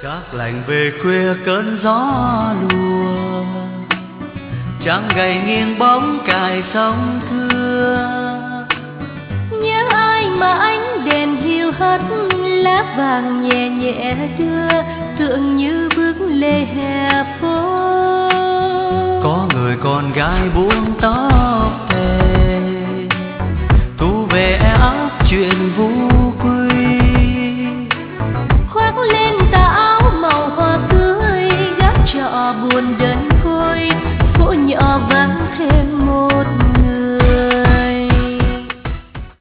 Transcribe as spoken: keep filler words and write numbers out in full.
Cát lạnh về khuya cơn gió lùa, trăng gầy nghiêng bóng cài sông thưa. Nhớ ai mà ánh đèn hiu hắt, lá vàng nhẹ nhẹ đưa, tựa như bước lê hè phố. Có người con gái buông tóc